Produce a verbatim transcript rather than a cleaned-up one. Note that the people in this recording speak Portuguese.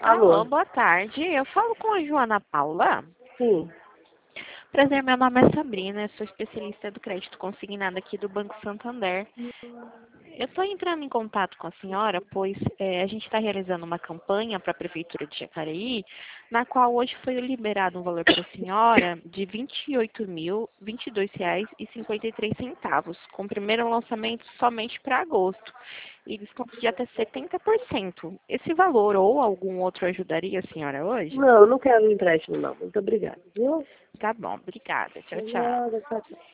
Alô, Alô? boa tarde. Eu falo com a Joana Paula. Sim. Prazer, meu nome é Sabrina, eu sou especialista do crédito consignado aqui do Banco Santander. Eu estou entrando em contato com a senhora, pois eh, a gente está realizando uma campanha para a Prefeitura de Jacareí, na qual hoje foi liberado um valor para a senhora de vinte e oito mil, vinte e dois reais e cinquenta e três centavos, com o primeiro lançamento somente para agosto, e desconto de até setenta por cento. Esse valor ou algum outro ajudaria a senhora hoje? Não, eu não quero empréstimo, não. Muito obrigada, viu? Tá bom, obrigada. Tchau, tchau. Obrigada, tchau, tchau.